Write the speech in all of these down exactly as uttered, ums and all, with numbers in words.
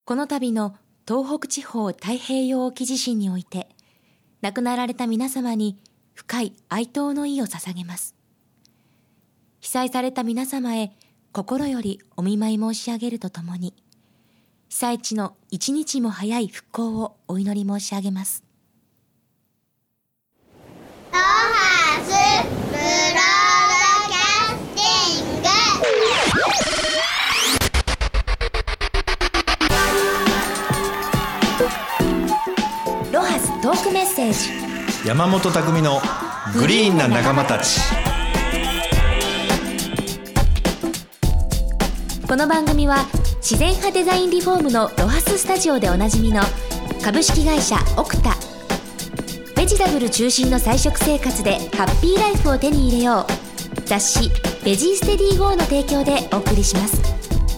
この度の東北地方太平洋沖地震において亡くなられた皆様に深い哀悼の意を捧げます。被災された皆様へ心よりお見舞い申し上げるとともに、被災地の一日も早い復興をお祈り申し上げます。 ロハスブロードキャスティング。 ロハストークメッセージ。 山本匠のグリーンな仲間たち。 この番組は自然派デザインリフォームのロハススタジオでおなじみの株式会社オクタ、ベジタブル中心の菜食生活でハッピーライフを手に入れよう、雑誌ベジーステディーゴーの提供でお送りします。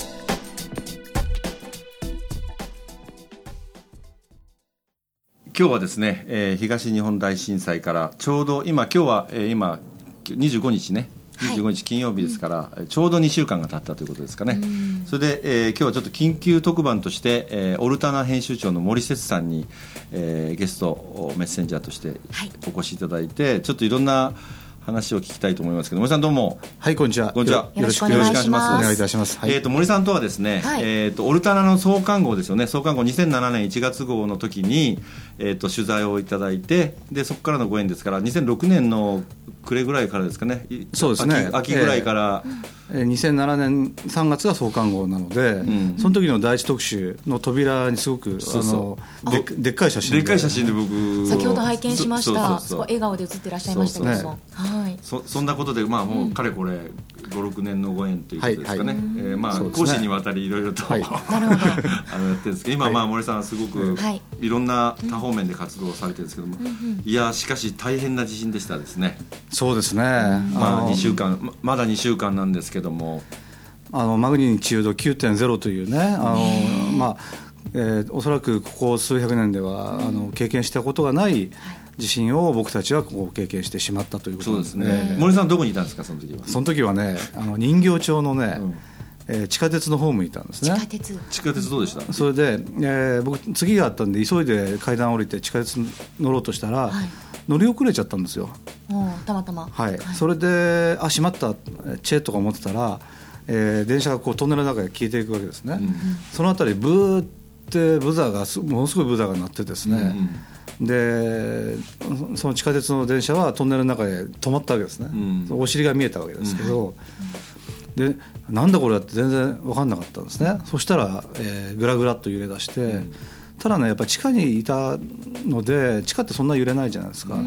今日はですね、えー、東日本大震災からちょうど今今日は、えー、今にじゅうごにちね、にじゅうごにち金曜日ですから、うん、ちょうどにしゅうかんが経ったということですかね。それで、えー、今日はちょっと緊急特番として、えー、オルタナ編集長の森節さんに、えー、ゲストメッセンジャーとしてお越しいただいて、はい、ちょっといろんな話を聞きたいと思いますけど、森さんどうも。 はい、こんにちは。 こんにちは。 よろしくお願いします。 お願いいたします。はい、 えーと森さんとはですね、はい、えーとオルタナの創刊号ですよね。創刊号にせんななねんいちがつ号の時に、えーと取材をいただいて、でそこからのご縁ですからにせんろくねんの暮れぐらいからですかね。 そうですね。 秋、秋ぐらいから、 えー、にせんななねんさんがつが創刊号なので、うん、その時の第一特集の扉にすごくそうそう、あの で, でっかい写真ででっかい写真で僕先ほど拝見しました。すごい笑顔で写ってらっしゃいましたけども、そうそう、はい、 そ, そんなことで、まあ、もうかれこれごろくねんのご縁ということですかね。はいはい、えーまあね、講師にわたりいろいろと、はい、あのやってるんですけど、今、まあ、森さんはすごく、はい、いろんな多方面で活動をされてるんですけども、うんうん、いやしかし大変な地震でしたですね。 そうですね、 まあ、にしゅうかんまだにしゅうかんなんですけども、 あのマグニチュード きゅうてんゼロ というね、あの、まあえー、おそらくここ数百年では、うん、あの経験したことがない地震を僕たちはこう経験してしまったということですね。 そうですね。森さんどこにいたんですか、その時は。 その時はね、あの人形町のね、うんえー、地下鉄のホームにいたんですね。 地下鉄地下鉄どうでした？ それで、えー、僕次があったんで急いで階段降りて地下鉄乗ろうとしたら、はい、乗り遅れちゃったんですよ。 たまたま、 はいはい、それであしまったチェとか思ってたら、えー、電車がこうトンネルの中で消えていくわけですね。うんうん、そのあたりブーってブザーがものすごいブザーが鳴ってですね、うんうん、でその地下鉄の電車はトンネルの中で止まったわけですね。うん、お尻が見えたわけですけど、うん、でなんだこれだって全然分かんなかったんですね。そしたら、えー、グラグラっと揺れ出して、うん、ただねやっぱり地下にいたので地下ってそんな揺れないじゃないですか。うん、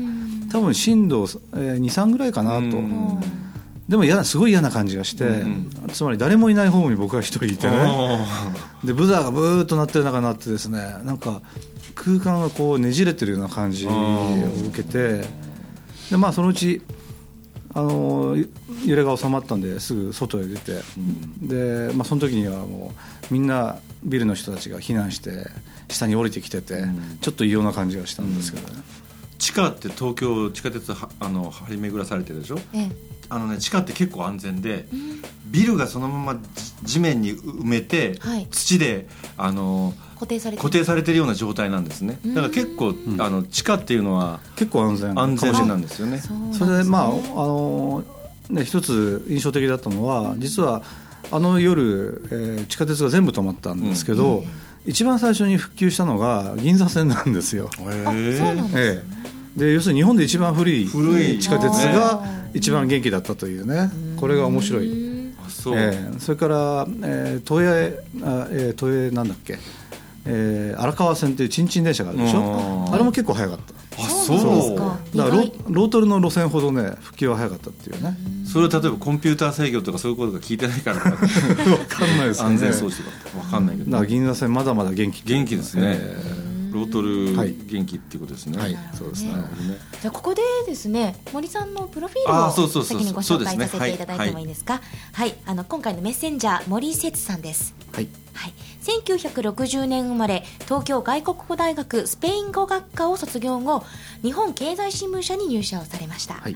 多分震度、えー、にさんぐらいかなと。うん、でも嫌すごい嫌な感じがして、うん、つまり誰もいないホームに僕が一人いてね、でブザーがブーッと鳴ってる中になってですね、なんか空間がこうねじれてるような感じを受けて、でまあそのうちあの揺れが収まったんですぐ外へ出て、うん、で、まあ、その時にはもうみんなビルの人たちが避難して下に降りてきてて、うん、ちょっと異様な感じがしたんですけどね。うん、 地下って東京地下鉄はあの張り巡らされてるでしょ。ええ、あのね、地下って結構安全で、うん、ビルがそのまま地面に埋めて、はい、土であの固定されてる、 固定されてるような状態なんですね。だから結構、うん、あの地下っていうのは結構安全安全なんですよね。 それでまあ、あのね、一つ印象的だったのは、実はあの夜、えー、地下鉄が全部止まったんですけど、うん、一番最初に復旧したのが銀座線なんですよ。 へー、そうなんですね。 ええ、で要するに日本で一番古い地下鉄が一番元気だったというね、これが面白い。そう、えー、それから、えー、都営あ、えー、都営なんだっけ、えー、荒川線というチンチン電車があるでしょ。あれも結構早かった。 あ、そうですか。 だから ロ, ロートルの路線ほどね復旧は早かったっていうね。 それは例えばコンピューター制御とかそういうことが聞いてないから分かんないですね。 安全装置とか分かんないけど、 だから銀座線まだまだ元気元気ですね。えー、ロートル元気っていうことですね。はい、はい、そうですね。 じゃあここでですね、森さんのプロフィールを先にご紹介させていただいてもいいですか。はい、あの今回のメッセンジャー森節さんです。はい。はい、せんきゅうひゃくろくじゅうねん生まれ、東京外国語大学スペイン語学科を卒業後、日本経済新聞社に入社をされました。はい、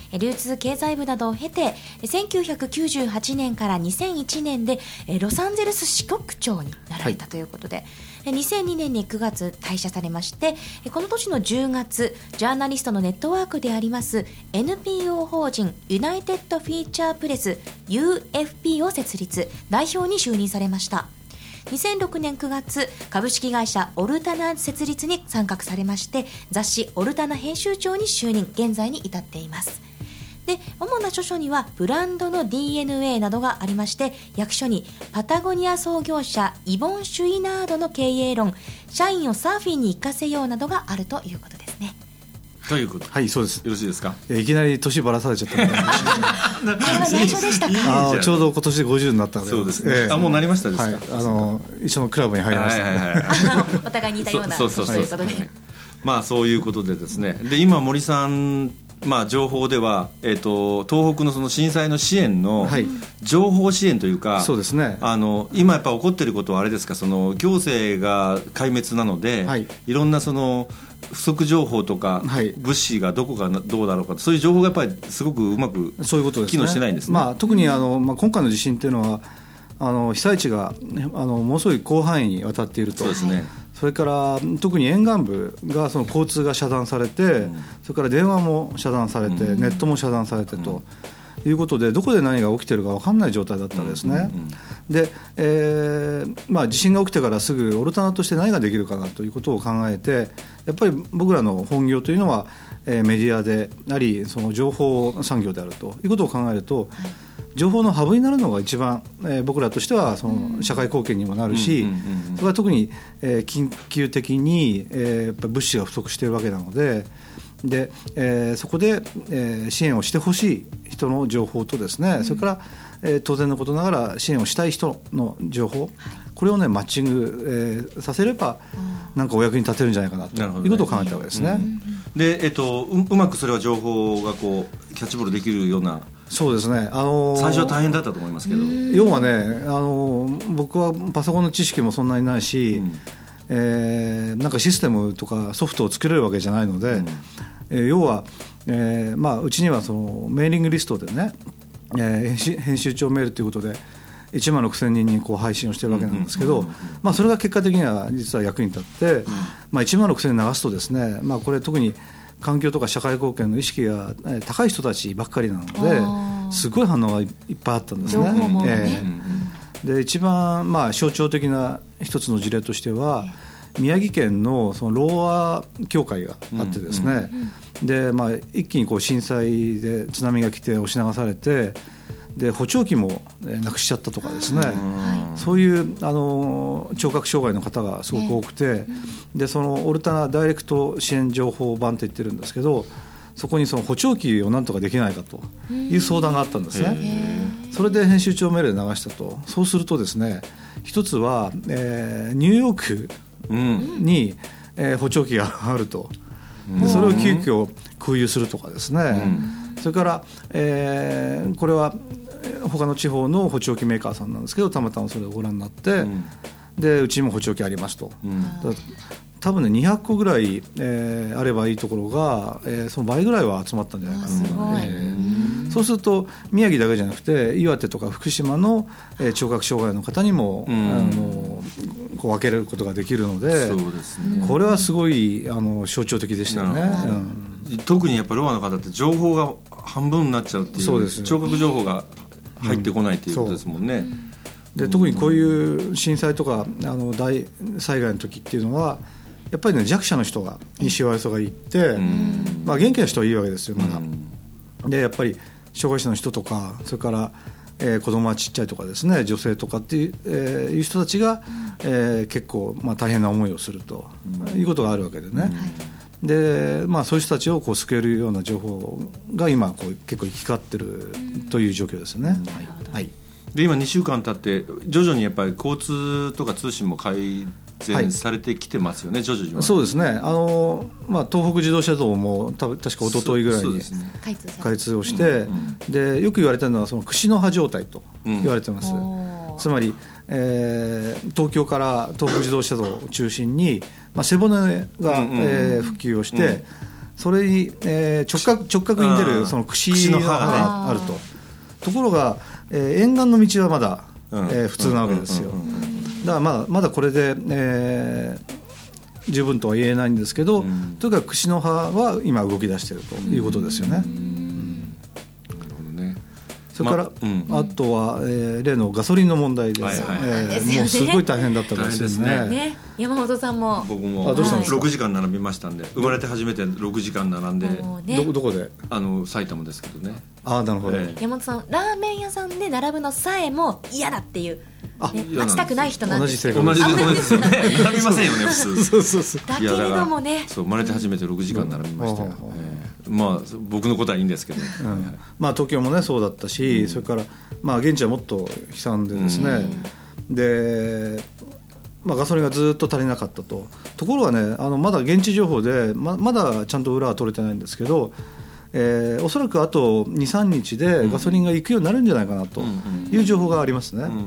流通経済部などを経てせんきゅうひゃくきゅうじゅうはちねんからにせんいちねんでロサンゼルス支局長になられたということで、はい、にせんにねんにくがつ退社されまして、この年のじゅうがつジャーナリストのネットワークであります エヌピーオー 法人ユナイテッドフィーチャープレス ユーエフピー を設立、代表に就任されました。にせんろくねんくがつ株式会社オルタナ設立に参画されまして、雑誌オルタナ編集長に就任、現在に至っています。で、主な著書にはブランドの ディーエヌエー などがありまして、訳書にパタゴニア創業者イボン・シュイナードの経営論、社員をサーフィンに生かせようなどがあるということですね。 ということ、 はい、そうです。 よろしいですか。 いきなり年ばらされちゃったこれは内緒でしたか。 あちょうど今年でごじゅうになったので。 そうですね、 えー、 あもうなりましたですか。 はい、あの一緒のクラブに入りました、ね、はいはいはいお互いに似たようなそうそうそうそう、 ということで、 まあそういうことでですね、で今森さん、まあ、情報では、えー、と東北のその震災の支援の情報支援というか、はい、 そうですね、 あの今やっぱ起こっていることはあれですか、その行政が壊滅なので、はい、いろんなその不足情報とか、はい、物資がどこがどうだろうか、そういう情報がやっぱりすごくうまく機能してないんですね。 まあ、特にあの、まあ、今回の地震というのはあの被災地があのものすごい広範囲にわたっていると。 そうですね。 それから特に沿岸部がその交通が遮断されて、うん、それから電話も遮断されて、うん、ネットも遮断されてと、うん、いうことでどこで何が起きているか分かんない状態だったんですね、うんうんうん、で、えーまあ、地震が起きてからすぐオルタナとして何ができるかなということを考えて、やっぱり僕らの本業というのは、えー、メディアでありその情報産業であるということを考えると、はい、情報のハブになるのが一番、えー、僕らとしてはその社会貢献にもなるし、うんうんうんうん、それは特に、えー、緊急的に、えー、やっぱ物資が不足しているわけなので、で、えー、そこで、えー、支援をしてほしい人の情報とですね、うん、それから、えー、当然のことながら支援をしたい人の情報、これをねマッチング、えー、させれば、うん、なんかお役に立てるんじゃないかなということを考えたわけですね、うんうん、 で、えっと、う, うまくそれは情報がこうキャッチボールできるような。 そうですね、あのー、 最初は大変だったと思いますけど、 要はね、あのー、僕はパソコンの知識もそんなにないし、うん、えー、なんかシステムとかソフトを作れるわけじゃないので、うん、えー、要は、えーまあ、うちにはそのメーリングリストでね、えー、編集、編集長メールということでいちまんろくせんにんにこう配信をしているわけなんですけど、まあ、それが結果的には実は役に立って、うん、まあ、いちまんろくせんにん流すとですね、まあ、これ特に環境とか社会貢献の意識が高い人たちばっかりなのですごい反応がいっぱいあったんですね。えー、で一番まあ象徴的な一つの事例としては、宮城県 の, そのろうあ協会があってですね、うんうん、でまあ、一気にこう震災で津波が来て押し流されて、で補聴器もなくしちゃったとかですね、はい、そういうあの聴覚障害の方がすごく多くて、ね、でそのオルタナダイレクト支援情報版と言ってるんですけど、そこにその補聴器をなんとかできないかという相談があったんですね。それで編集長メールで流したと。そうするとですね、一つは、えー、ニューヨークに、うんえー、補聴器があると、でそれを急遽空輸するとかですね、うん、それから、えー、これは他の地方の補聴器メーカーさんなんですけど、たまたまそれをご覧になって、うん、でうちにも補聴器ありますと、うん、多分ねにひゃっこぐらい、えー、あればいいところが、えー、その倍ぐらいは集まったんじゃないかな、えー、そうすると宮城だけじゃなくて岩手とか福島の、えー、聴覚障害の方にも、うん、あのこう分けることができるので、そうですね、これはすごいあの象徴的でしたよね、 うん、特にやっぱりロアの方って情報が半分になっちゃうっていう、そうです、聴覚情報が入ってこないということですもんね、うん、 で特にこういう震災とかあの大災害の時っていうのはやっぱりね弱者の人がにしわ寄せがいって、うんまあ、元気な人はいいわけですよまだ、うん、でやっぱり障害者の人とかそれから、えー、子供はちっちゃいとかですね女性とかっていう、えー、いう人たちが、えー、結構、まあ、大変な思いをすると、うん、いうことがあるわけでね、うん、でまあ、そういう人たちをこう救えるような情報が今こう結構行き交ってるという状況ですね、うんはいはい、 で今にしゅうかん経って徐々にやっぱり交通とか通信も改善されてきてますよね、はい、徐々には。 そうですね、あの、まあ、東北自動車道もた確か一昨日ぐらいに開通をして、うんうん、でよく言われてるのはその串の葉状態と言われてます、うん、つまり、えー、東京から東北自動車道を中心に、まあ、背骨が、うんうんえー、普及をして、 それに、えー、直角直角に出るその串の刃があると。ところが、えー、沿岸の道はまだ、うんえー、普通なわけですよ。だからまだ、まだこれで、えー、十分とは言えないんですけど、うん、とにかく串の刃は今動き出しているということですよね。うん、なるほどね。それから、まうん、あとは、えー、例のガソリンの問題です。はいはいえー、もうすごい大変だったですよね。 ね山本さんも僕もろくじかん並びましたんで、生まれて初めてろくじかん並んで、 ね、ど, どこであの埼玉ですけどね。 あなるほど、えー、山本さんラーメン屋さんで並ぶのさえも嫌だっていう、ね、待ちたくない人なんですけど同じ同じですよね並びませんよね普通そうそうそうだけれどもねそう生まれて初めてろくじかん並びましたよ、うんえー、まあ僕のことはいいんですけど、 うんまあ、東京もねそうだったし、うん、それから、まあ、現地はもっと悲惨でですね、うん、でまあ、ガソリンがずっと足りなかったと。ところがねあのまだ現地情報で ま, まだちゃんと裏は取れてないんですけど、えー、おそらくあと にさんにちでガソリンが行くようになるんじゃないかなという情報がありますね、うん、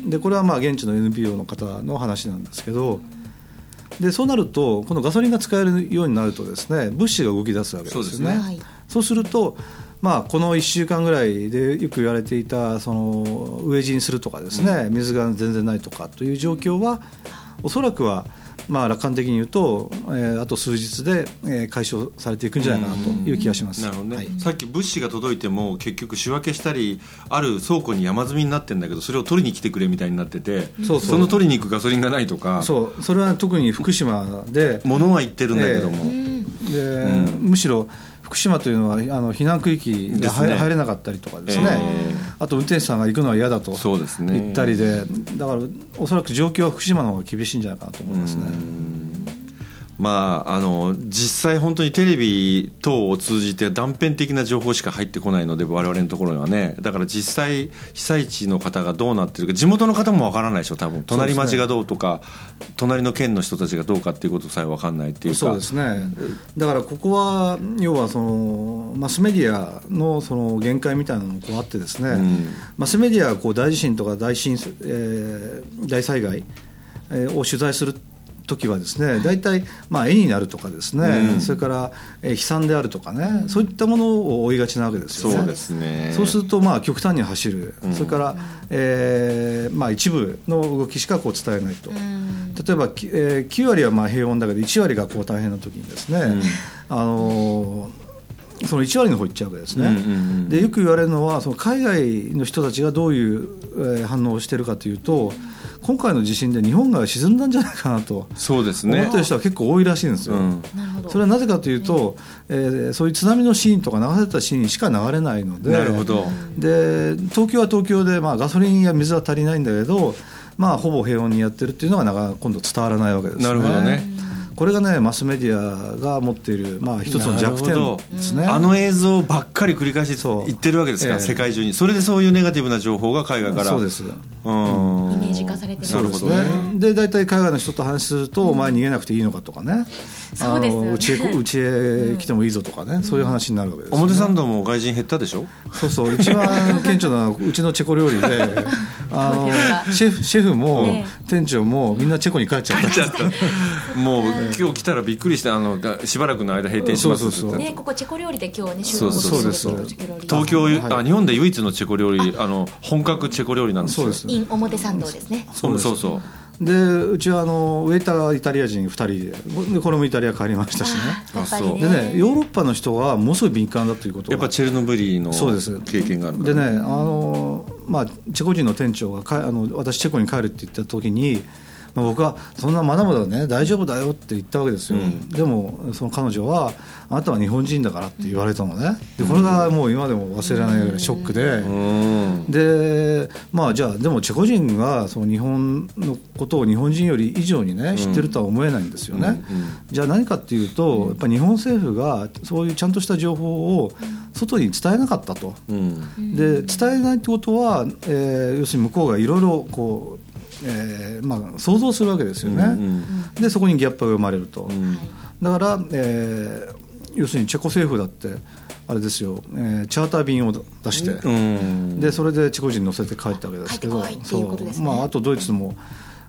でこれはまあ現地の エヌピーオー の方の話なんですけど、でそうなるとこのガソリンが使えるようになるとですね物資が動き出すわけですよね。そうですね、はい、そうするとまあ、このいっしゅうかんぐらいでよく言われていたその飢え死にするとかですね、うん、水が全然ないとかという状況はおそらくはまあ楽観的に言うと、えー、あと数日で、えー、解消されていくんじゃないかなという気がします。 なるほどね、はい、さっき物資が届いても結局仕分けしたりある倉庫に山積みになってるんだけどそれを取りに来てくれみたいになってて、そうそうその取りに行くガソリンがないとか、 そうそれは特に福島で物は言ってるんだけども、えーでうん、むしろ福島というのはあの避難区域に入、ね、入れなかったりとかですね、えー、あと運転手さんが行くのは嫌だと言ったり で, でだからおそらく状況は福島の方が厳しいんじゃないかなと思いますね。 まあ、あの実際本当にテレビ等を通じて断片的な情報しか入ってこないので我々のところにはね、だから実際被災地の方がどうなってるか地元の方もわからないでしょ多分。隣町がどうとか、ね、隣の県の人たちがどうかっていうことさえわかんないっていうか。 そうですね。だからここは要はそのマスメディア の, その限界みたいなのもこうあってですね、うん、マスメディアはこう大地震とか 大, 震、えー、大災害を取材する時はですね、大体まあ絵になるとかですね、うん、それから悲惨であるとかね、うん、そういったものを追いがちなわけですよね。 そうですね。 そうするとまあ極端に走る、うん、それから、えーまあ、一部の動きしかこう伝えないと、うん、例えば、えー、きゅうわりはまあ平穏だけどいちわりがこう大変な時にですね、うん、あのー、そのいちわりの方行っちゃうわけですね、うんうんうん、でよく言われるのはその海外の人たちがどういう、えー、反応をしているかというと、今回の地震で日本が沈んだんじゃないかなとそうですね思ってる人は結構多いらしいんですよ、うん、それはなぜかというと、えー、そういう津波のシーンとか流されたシーンしか流れないので、 なるほど。 で東京は東京で、まあ、ガソリンや水は足りないんだけど、まあ、ほぼ平穏にやってるっていうのがなかなか今度伝わらないわけですね。 なるほどね。 これがねマスメディアが持っている、まあ、一つの弱点ですね。 あの映像ばっかり繰り返し言ってるわけですから、えー、世界中に。それでそういうネガティブな情報が海外からそうです、うん、 イメージ化されてる。 なるほどね。で大体海外の人と話すると、うん、お前逃げなくていいのかとかね、 そうですよね、 うちへ、うちへ来てもいいぞとかね、うん、そういう話になるわけです、ね、 表参道も外人減ったでしょ。そうそう、一番顕著なうちのチェコ料理であのシェフ、シェフも、ね、店長もみんなチェコに帰っちゃったもう今日来たらびっくりして、あのしばらくの間閉店しますって言った、 ね、ここチェコ料理で今日ね収録してるんですけど、東京、はい、あ日本で唯一のチェコ料理、あの本格チェコ料理なんですよ。 そうです。イン表参道ですね。 そうそうそう。 でうちはあのウェイターイタリア人ふたり で, でこれもイタリア帰りましたしね。 ああそうでね、ヨーロッパの人はものすごい敏感だということがやっぱチェルノブイリの経験があるから。 でね、あの、まあ、チェコ人の店長がかあの私チェコに帰るって言った時に、まあ、僕はそんなまだまだね大丈夫だよって言ったわけですよ、うん、でもその彼女はあなたは日本人だからって言われたのね。でこれがもう今でも忘れられないぐらいショックで、うん、でまあじゃあでもチェコ人がその日本のことを日本人より以上にね知ってるとは思えないんですよね、うんうん、じゃあ何かっていうとやっぱり日本政府がそういうちゃんとした情報を外に伝えなかったと、うん、で伝えないってことは、えー、要するに向こうがいろいろこうえーまあ、想像するわけですよね、うんうん、でそこにギャップが生まれると、うん、だから、えー、要するにチェコ政府だってあれですよ、えー、チャーター便を出して、うん、でそれでチェコ人乗せて帰ったわけですけど、 帰ってこいっていうことですね。 まあ、あとドイツも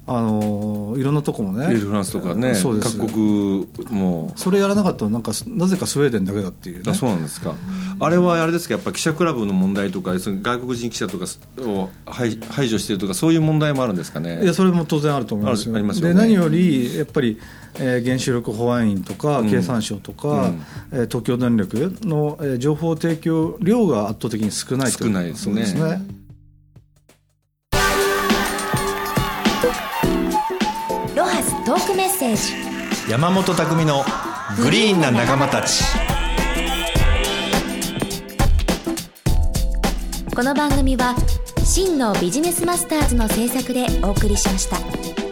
あのいろんなとこもね、 エールフランスとかね、 そうです各国もそれやらなかったらなんかなぜかスウェーデンだけだっていう、ね、 あそうなんですか。あれはあれですか、やっぱ記者クラブの問題とかその外国人記者とかを排排除しているとかそういう問題もあるんですかね。 いやそれも当然あると思いますよ。 ありますよね。 で何よりやっぱり、えー、原子力保安院とか経産省とか、うんえー、東京電力の、えー、情報提供量が圧倒的に少ないという少ないですね。 そうですね。 ロハストークメッセージ、 山本匠のグリーンな仲間たち。 この番組は真のビジネスマスターズの制作でお送りしました。